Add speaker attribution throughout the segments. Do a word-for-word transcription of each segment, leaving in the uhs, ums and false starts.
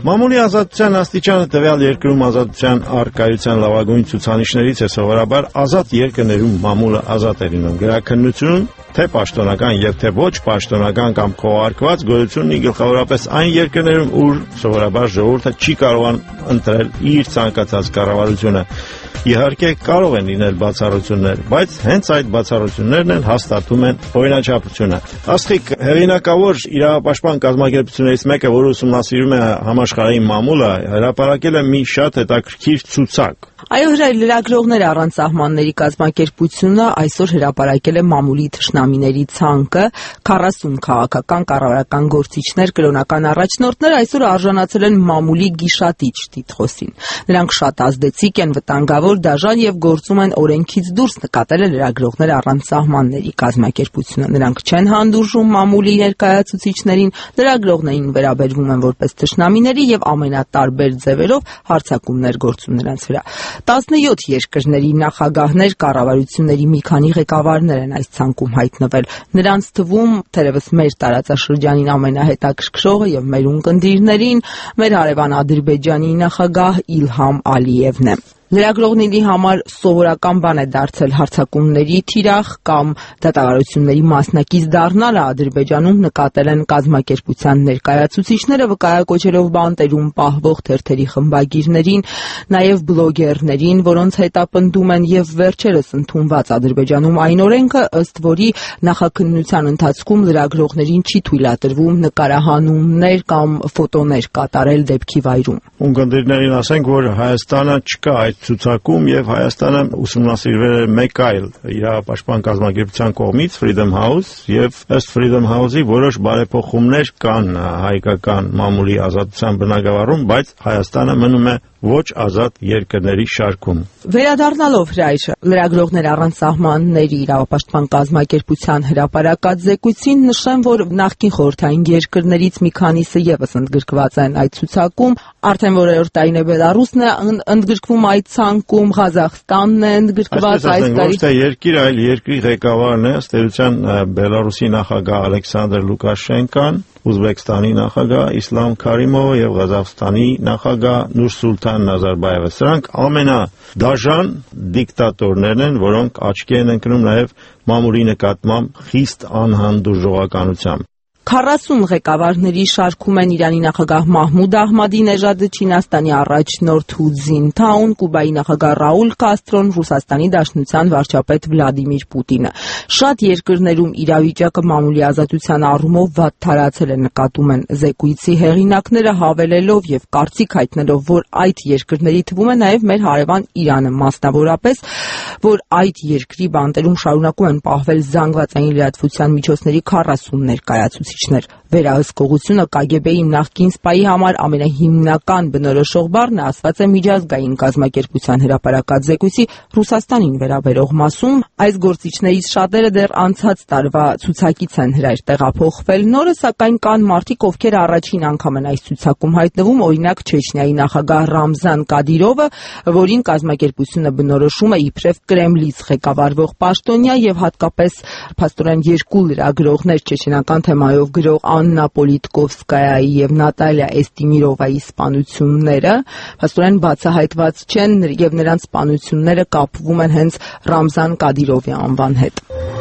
Speaker 1: Մամուլի ազատության աստիճանը տվյալ երկրում ազատության առկայության լավագույն ցուցանիշներից է սովորաբար ազատ երկրներում մամուլը ազատ է լինում գրաքննություն, թե պաշտոնական եւ թե ոչ պաշտոնական կամ քողարկված գոյություն ունի գլխավորապես այն երկրներում, ուր սովորաբար ժողովուրդը չի կարողան ընտրել իր ցանկացած կառավարությունը։ Իհարկե կարող են լինել բացառություններ, բայց հենց այդ բացառություններն են հաստատում են օրինաչափությունը։ Աստղիկ, հեղինակավոր իրավապաշտպան կազմակերպություններից մեկը, որը ուսումնասիրում է համաշխարհային մամուլը, հրապարակել է մի շատ հետաքրքիր ցուցակ։
Speaker 2: Այո, լրագրողներ առանց սահմանների կազմակերպությունը այսօր հրապարակել է մամուլի թշնամիների ցանկը, քառասուն քաղաքական կառավարական գործիչներ, կրոնական առաջնորդներ այսօր արժանացել են մամուլի գիշատիչ տիտղոսին։ Նրանք շատ ազդեցիկ են, վտանգավոր, դաժան եւ գործում են օրենքից դուրս, նկատել է լրագրողներ առանց սահմանների կազմակերպությունը։ Նրանք չեն հանդուրժում մամուլի ներկայացուցիչներին, լրագրողներին վերաբերվում են որպես թշնամիների եւ ամենատարբեր ձևերով հարձակումներ գործում նրանց վրա։ տասնյոթ երկրների նախագահներ, կառավարությունների մի քանի ղեկավարներ են այս ցանկում հայտնվել։ Նրանց թվում թերևս մեր տարածաշրջանին ամենահետաքրքրողը եւ մեր ունկնդիրներին մեր հարևան Ադրբեջանի նախագահ Իլհամ Ալիևն է։ Լրագրողների համար սովորական բան է դարձել հարձակումների թիրախ կամ դատավարությունների մասնակից դառնալը Ադրբեջանում նկատել են կազմակերպության ներկայացուցիչները վկայակոչելով բանտերում պահվող թերթերի խմբագիրներին, նաև բլոգերներին, որոնց հետապնդում են եւ վերջերս ընդունված Ադրբեջանում այն օրենքը, ըստ որի նախաքննության ընթացքում լրագրողներին չի թույլատրվում նկարահանումներ կամ ֆոտոներ կատարել դեպքի վայրում։
Speaker 1: Ունկնդիրներին ասենք, որ Հայաստանը չկա այդ ցուցակում եւ Հայաստանը ուսումնասիրվել է մեկ այլ իրավապաշտպան կազմակերպության կողմից Freedom House եւ ըստ Freedom House-ի որոշ բարեփոխումներ կան հայկական մամուլի ազատության բնագավառում, բայց Հայաստանը մնում է ոչ ազատ երկրների շարքում։
Speaker 2: Վերադառնալով հրայրը լրագրողներ առանց սահմանների իրավապաշտպան կազմակերպության հրապարակած զեկույցին նշեմ, որ նախկին խորհրդային երկրներից մի քանիսը եւս ընդգրկված են այդ ցուցակում, արդեն որերորդ տարին է Բելարուսն է ընդգրկվում այդ ցանկում, Ղազախստանն է ընդգրկված այս տարի։
Speaker 1: Ոչ թե երկիր, այլ երկրի ղեկավարն է, ըստ էության Բելարուսի նախագահ Ալեքսանդր Լուկաշենկան, Ուզբեկստանի նախագահ Իսլամ Քարիմովը եւ Ղազախստանի նախագահ Նուրսուլտան Նազարբայևը։ Սրանք ամենադաժան դիկտատորներն են, որոնք աչքի են ընկնում նաեւ մամուլի նկատմամբ խիստ անհանդուրժողականությամբ։
Speaker 2: քառասուն ղեկավարների շարքում են Իրանի նախագահ Մահմուդ Ահմադինեժադը, Չինաստանի առաջնորդ Հու Ցինթաուն, Կուբայի նախագահ Ռաուլ Կաստրոն, Ռուսաստանի Դաշնության վարչապետ Վլադիմիր Պուտինը։ Շատ երկրներում իրավիճակը մամուլի ազատության առումով վատթարացել է, նկատում են զեկույցի հեղինակները, հավելելով եւ կարծիք հայտնելով, որ այդ երկրների թվում է նաեւ մեր հարևան Իրանը, մասնավորապես, որ այդ երկրի բանտերում շարունակում են պահվել զանգվածային լրատվության միջոցների քառասուն ներկայացուցիչներ։ Վերահսկողությունը Կ Գ Բ-ի նախկին սպայի համար ամենահիմնական բնորոշող բառն ասված է միջազգային կազմակերպության հրապարակած զեկույցի Ռուսաստանին վերաբերող մասում։ Այս գործիչներից շատերը դեռ անցած տարվա ցուցակից են հրայր տեղափոխվել նորը, սակայն կան մարդիկ, ովքեր առաջին անգամ են այս ցուցակում հայտնվում, օրինակ Չեչնիայի նախագահ Ռամզան Կադիրովը, որին կազմակերպությունը բնորոշում է իբրև Կրեմլից ղեկավարվող պաշտոնյա եւ հատկապես փաստորեն երկու լրագրողներ չեչենական թեմայով գրող Աննա Պոլիտկովսկայայի եւ Նատալիա Էստիմիրովայի սպանությունները փաստորեն բացահայտված չեն եւ նրանց սպանությունները կապվում են հենց Ռամզան Կադիրովի անվան հետ։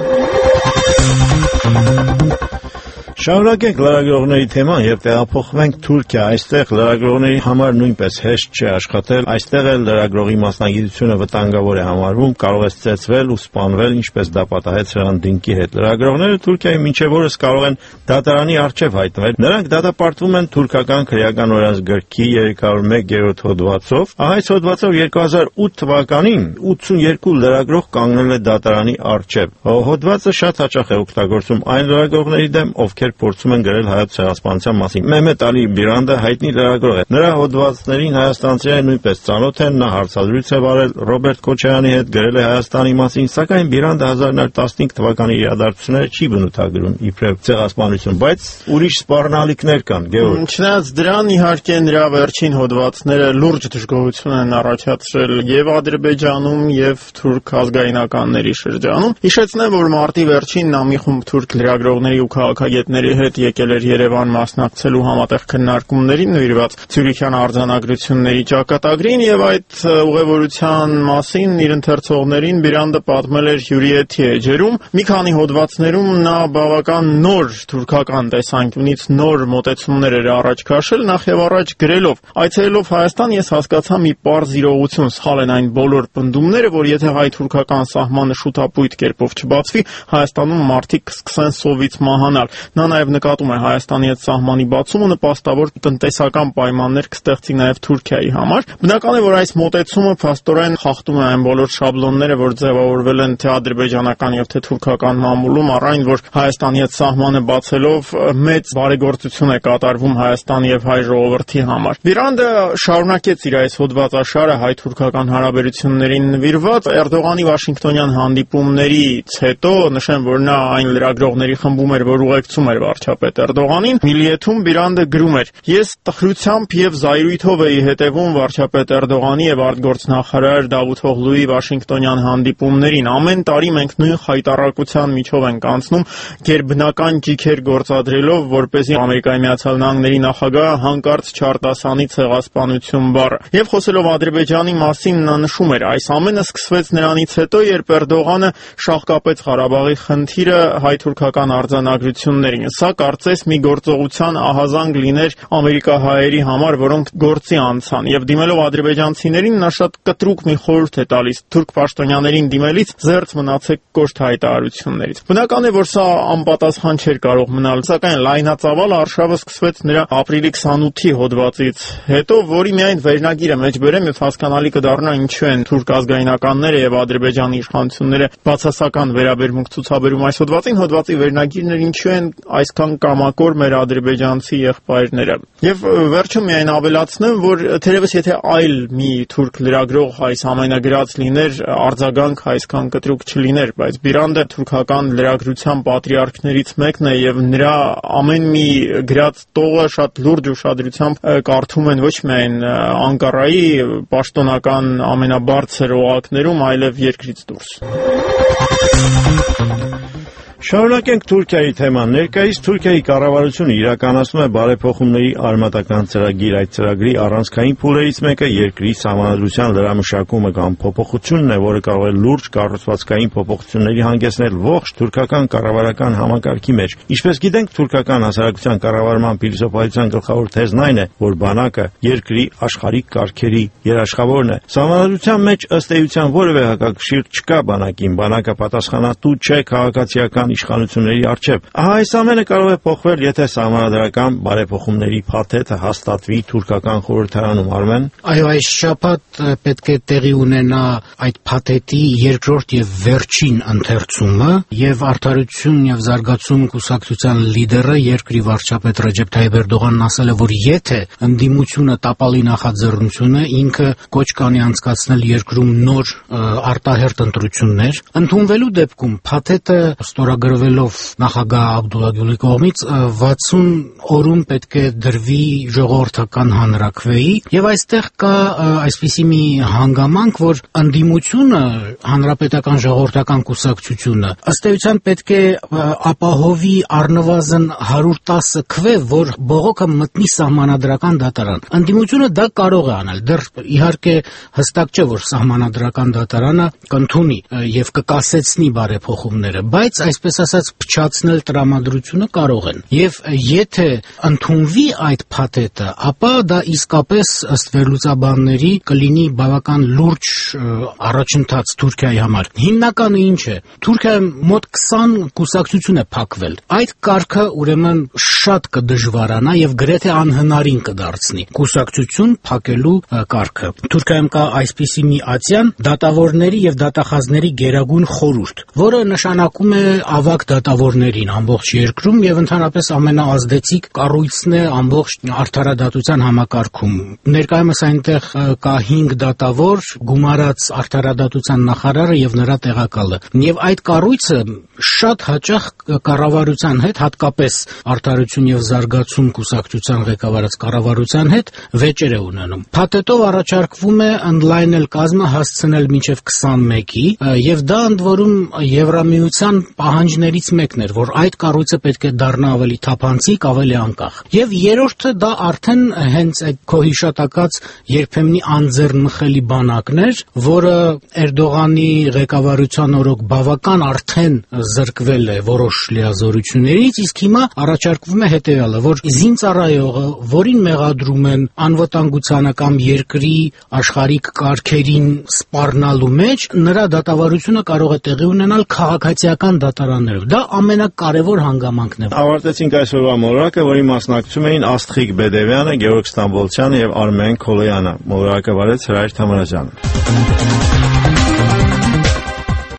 Speaker 1: Շարունակենք լրագրողների թեման եւ տեղափոխվենք Թուրքիա։ Այստեղ լրագրողների համար նույնպես հեշտ չէ աշխատել։ Այստեղ էլ լրագրողի մասնագիտությունը վտանգավոր է համարվում, կարող է ստեղծվել ու սպանվել, ինչպես դա պատահեց Հրանտ հետ։ Լրագրողները Թուրքիայի մինչև օրս կարող են դատարանի առջև հայտնվել։ Նրանք դատապարտվում են թուրքական քրեական օրենսգրքի երեք հարյուր մեկ հոդվածով։ Այս հոդվածով երկու հազար ութ թվականին ութսունյերկու լրագրող կանգնել է դատարանի առջև։ Հոդվածը շատ հաճախ է օգտագործում այն լրագրողների դեմ, ովքեր փորձում են գրել հայոց ցեղասպանության մասին։ Մեհմեդ Ալի Բիրանդը հայտնի լրագրող է։ Նրա հոդվածներին հայաստանցիները նույնպես ծանոթ են, նա հարցազրույց է վարել Ռոբերտ Քոչարյանի հետ, գրել է Հայաստանի մասին, սակայն Բիրանդը հազար նոր տասնհինգ թվականի իրադարձությունները չի բնութագրում իբրև ցեղասպանություն, բայց ուրիշ սպառնալիքներ կան, Գեորգ։
Speaker 3: Չնայած դրան, իհարկե, նրա վերջին հոդվածները լուրջ դժգոհություն են առաջացրել եւ Ադրբեջանում եւ թուրք ազգայնականների շրջանում։ Հիշեցնեմ, որ մարտի վերջին նա մի խումբ թուրք լրագրողների ու քաղաքագետների գործիչների հետ եկել էր Երևան մասնակցելու համատեղ քննարկումներին նվիրված Ցյուրիքյան արձանագրությունների ճակատագրին, եւ այդ ուղևորության մասին իր ընթերցողներին Բիրանդը պատմել էր Յուրի Էթի էջերում։ Մի քանի հոդվածներում նա բավական նոր թուրքական տեսանկյունից նոր մոտեցումներ էր առաջ քաշել, նախ եւ առաջ գրելով. «Այցելելով Հայաստան ես հասկացա մի պարզ իրողություն, սխալ են այն բոլոր պնդումները, որ եթե հայ-թուրքական սահմանը շուտապույտ կերպով չբացվի, Հայաստանում մարդիկ կսկսեն սովից մահանալ»։ Նա նաև նկատում է Հայաստանի հետ սահմանի բացումը նպաստավոր տնտեսական պայմաններ կստեղծի նաև Թուրքիայի համար։ Բնական է, որ այս մոտեցումը փաստորեն խախտում է այն բոլոր շաբլոնները, որ ձևավորվել են թե ադրբեջանական եւ թե թուրքական մամուլում, առ այն, որ Հայաստանի հետ սահմանը բացելով մեծ բարեգործություն է կատարվում Հայաստանի եւ հայ ժողովրդի համար։ Բիրանդը շարունակեց իր այս հոդվածաշարը հայ-թուրքական հարաբերություններին նվիրված Էրդողանի Վաշինգտոնյան հանդիպումներից հետո, նշեմ, որ նա այն լրագրողների խմբում էր, որ ուղեկցում էր վարչապետ Էրդողանին, Միլիեթում Բիրանդը գրում էր. «Ես տխրությամբ եւ զայրույթով էի հետևում վարչապետ Էրդողանի եւ արտգործնախարար Դավութօղլուի Վաշինգտոնյան հանդիպումներին։ Ամեն տարի մենք նույն խայտառակության միջով ենք անցնում, գերբնական ճիգեր գործադրելով, որպեսզի Ամերիկայի Միացյալ Նահանգների նախագահը հանկարծ չարտասանի ցեղասպանություն բառը»։ Եվ խոսելով Ադրբեջանի մասին նա նշում էր. «Այս ամենը սկսվեց նրանից հետո, երբ Էրդողանը շահկապեց Ղարաբաղի խնդիրը հայ-թուրքական արձանագրություններին։ Սա կարծես մի գործողության ահազանգ լիներ ամերիկահայերի համար, որոնք գործի անցան, եւ դիմելով ադրբեջանցիներին նա շատ կտրուկ մի խորհուրդ է տալիս. թուրք պաշտոնյաներին դիմելից զերծ մնացեք կոշտ հայտարարություններից»։ Բնական է, որ սա անպատասխան չէր կարող մնալ, սակայն լայնածավալ արշավը սկսվեց նրա ապրիլի քսանութի հոդվածից հետո, որի միայն վերնագիրը մեջ բերեմ եւ հասկանալի կդառնա ինչու են թուրք ազգայնականները եւ Ադրբեջանի իշխանությունները բացասական վերաբերմունք ցուցաբերում այս հոդվածին։ Հոդվածի վերնագիրն էր ինչու են այսքան կամակոր մեր ադրբեջանցի եղբայրները։ Եվ վերջում միայն ավելացնեմ, որ թերևս եթե այլ մի թուրք լրագրող այս ամենագրած լիներ, արձագանք այսքան կտրուկ չլիներ, բայց Բիրանդը թուրքական լրագրության պատրիարքներից մեկն է եւ նրա ամեն մի գրած տողը շատ լուրջ ուշադրությամբ կարդում են ոչ միայն Անկարայի պաշտոնական ամենաբարձր օղակներում, այլև երկրից դուրս։
Speaker 1: Շարունակենք Թուրքիայի թեման։ Ներկայիս Թուրքիայի կառավարությունը իրականացնում է բարեփոխումների արմատական ծրագիր։ Այդ ծրագրի առանցքային փուլերից մեկը երկրի սահմանադրության լրամշակումը կամ փոփոխությունն է, որը կարող է լուրջ կառուցվածքային փոփոխությունների հանգեցնել ողջ թուրքական կառավարական համակարգի մեջ։ Ինչպես գիտենք, թուրքական հասարակության կառավարման փիլիսոփայության գլխավոր թեզն այն է, որ բանակը երկրի աշխարհիկ կարգերի երաշխավորն է։ Սահմանադրության մեջ ըստ էության որևէ հակակշիռ չկա բանակին։ Բանակը պատասխանատու չէ քաղաքացիական իշխանությունների առջև։ Ահա այս ամենը կարող է փոխվել, եթե սահմանադրական բարեփոխումների փաթեթը հաստատվի թուրքական խորհրդարանում։ Արմեն։
Speaker 4: Այո, այս շաբաթ պետք է տեղի ունենա այդ փաթեթի երկրորդ եւ վերջին ընթերցումը, եւ Արդարություն եւ Զարգացում կուսակցության լիդերը երկրի վարչապետ Ռեջեփ Թայիփ Էրդողանն ասել է, որ եթե ընդդիմությունը տապալի նախաձեռնությունը ինքը կոչ կանի անցկացնել երկրում նոր արտահերթ ընտրություններ, ընդունվելու դեպքում փաթեթը ստորագրվելով նախագահ Աբդուլլա Գյուլի կողմից վաթսուն օրում պետք է դրվի ժողովրդական հանրաքվեի, եւ այստեղ կա այսպիսի մի հանգամանք, որ ընդդիմությունը, հանրապետական ժողովրդական կուսակցությունը ըստ էության պետք է ապահովի առնվազն հարյուր տասը քվե, որ բողոքը մտնի սահմանադրական դատարան։ Ընդդիմությունը դա կարող է անել, դեռ իհարկե հստակ չէ, որ սահմանադրական դատարանը կընդունի եւ կկասեցնի բարեփոխումները, բայց այսպես ասած փչացնել տրամադրությունը կարող են։ Եվ եթե ընդունվի այդ փաթեթը, ապա դա իսկապես ըստ վերլուծաբանների կլինի բավական լուրջ առաջընթաց Թուրքիայի համար։ Հիմնականը ինչ է։ Թուրքիայում մոտ քսան կուսակցություն է փակվել։ Այդ կարգը ուրեմն շատ կդժվարանա եւ գրեթե անհնարին կդարձնի կուսակցություն փակելու կարգը։ Թուրքիայում կա այսպիսի մի ացիան դատավորների եւ դատախազների գերագույն խորհուրդ, որը նշանակում է ավագ դատավորներին ամբողջ երկրում եւ ընդհանրապես ամենաազդեցիկ կառույցն է ամբողջ արդարադատության համակարգում։ Ներկայումս այնտեղ կա հինգ դատավոր, գումարած արդարադատության նախարարը եւ նրա տեղակալը։ Եվ այդ կառույցը շատ հաճախ կառավարության հետ, հատկապես Արդարություն եւ Զարգացում կուսակցության ղեկավարած կառավարության հետ վեճեր է ունենում։ Փաթեթով առաջարկվում է ընդլայնել կազմը հասցնել մինչեւ քսանմեկի եւ դա ընդ որում Եվրամիության պահանջ պահանջներից մեկն էր, որ այդ կառույցը պետք է դառնա ավելի թափանցիկ, ավելի անկախ։ Եվ երրորդը դա արդեն հենց այդ քո հիշատակած երբեմնի անձեռնմխելի բանակն էր, որը Էրդողանի ղեկավարության օրոք բավական արդեն զրկվել է որոշ լիազորություններից, իսկ հիմա առաջարկվում է հետևյալը, որ զինծառայողը, որին մեղադրում են անվտանգությանը կամ երկրի աշխարհիկ կարգերին սպառնալու մեջ, նրա դատավարությունը կարող է տեղի ունենալ քաղաքացիական դատարաններով։ Դա ամենակարևոր հանգամանքն է։
Speaker 1: Ավարտեցինք այսօրվա մոլորակը, որի մասնակցում էին Աստղիկ Բեդևյանը, Գեորգ Ստամբոլցյանը եւ Արմեն Քոլոյանը։ Մոլորակը վարեց Հրայր Թամարազյանը։